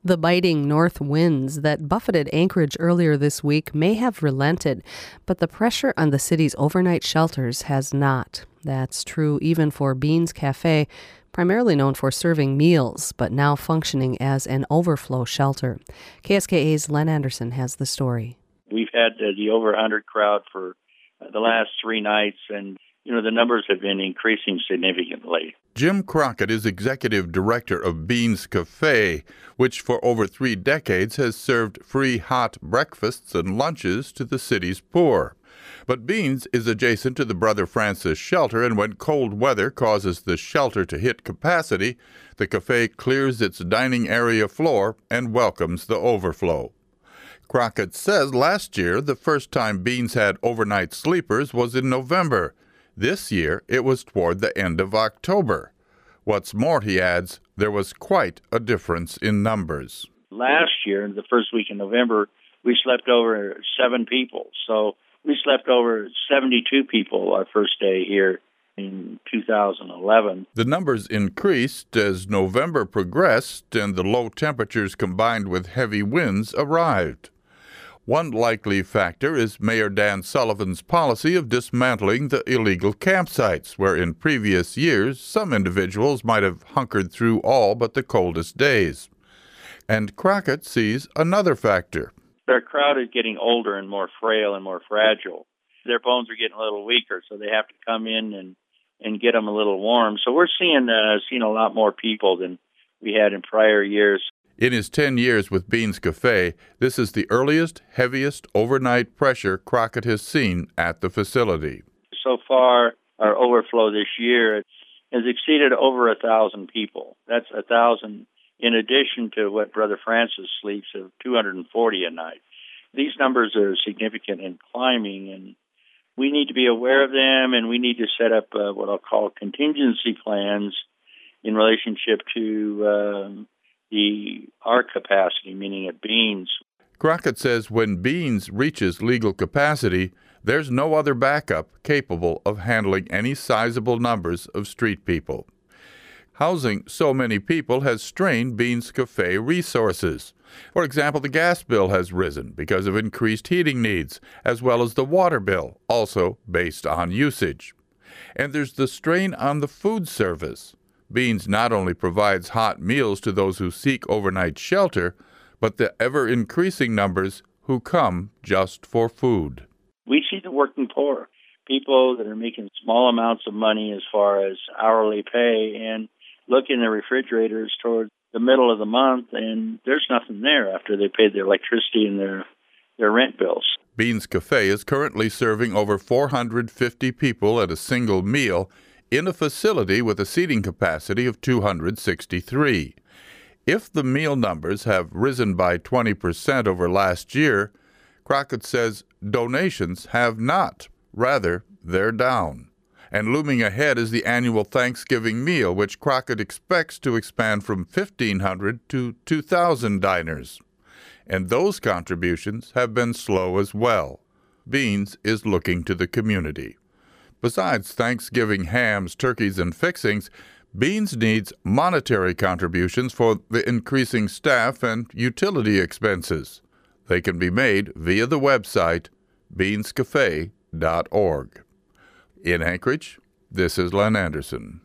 The biting north winds that buffeted Anchorage earlier this week may have relented, but the pressure on the city's overnight shelters has not. That's true even for Beans Cafe, primarily known for serving meals, but now functioning as an overflow shelter. KSKA's Len Anderson has the story. We've had the over 100 crowd for the last 3 nights, and the numbers have been increasing significantly. Jim Crockett is executive director of Beans Cafe, which for over 3 decades has served free hot breakfasts and lunches to the city's poor. But Beans is adjacent to the Brother Francis shelter, and when cold weather causes the shelter to hit capacity, the cafe clears its dining area floor and welcomes the overflow. Crockett says last year the first time Beans had overnight sleepers was in November. This year, it was toward the end of October. What's more, he adds, there was quite a difference in numbers. Last year, the first week in November, we slept over 7 people. So we slept over 72 people our first day here in 2011. The numbers increased as November progressed and the low temperatures combined with heavy winds arrived. One likely factor is Mayor Dan Sullivan's policy of dismantling the illegal campsites, where in previous years some individuals might have hunkered through all but the coldest days. And Crockett sees another factor. Our crowd is getting older and more frail and more fragile. Their bones are getting a little weaker, so they have to come in and get them a little warm. So we're seeing a lot more people than we had in prior years. In his 10 years with Beans Cafe, this is the earliest, heaviest overnight pressure Crockett has seen at the facility. So far, our overflow this year has exceeded over 1,000 people. That's 1,000 in addition to what Brother Francis sleeps of 240 a night. These numbers are significant and climbing, and we need to be aware of them, and we need to set up what I'll call contingency plans in relationship to our capacity, meaning at Beans. Crockett says when Beans reaches legal capacity, there's no other backup capable of handling any sizable numbers of street people. Housing so many people has strained Beans Cafe resources. For example, the gas bill has risen because of increased heating needs, as well as the water bill, also based on usage. And there's the strain on the food service. Beans not only provides hot meals to those who seek overnight shelter, but the ever-increasing numbers who come just for food. We see the working poor, people that are making small amounts of money as far as hourly pay, and look in their refrigerators toward the middle of the month, and there's nothing there after they paid their electricity and their rent bills. Beans Cafe is currently serving over 450 people at a single meal in a facility with a seating capacity of 263. If the meal numbers have risen by 20% over last year, Crockett says donations have not. Rather, they're down. And looming ahead is the annual Thanksgiving meal, which Crockett expects to expand from 1,500 to 2,000 diners. And those contributions have been slow as well. Beans is looking to the community. Besides Thanksgiving hams, turkeys, and fixings, Beans needs monetary contributions for the increasing staff and utility expenses. They can be made via the website beanscafe.org. In Anchorage, this is Len Anderson.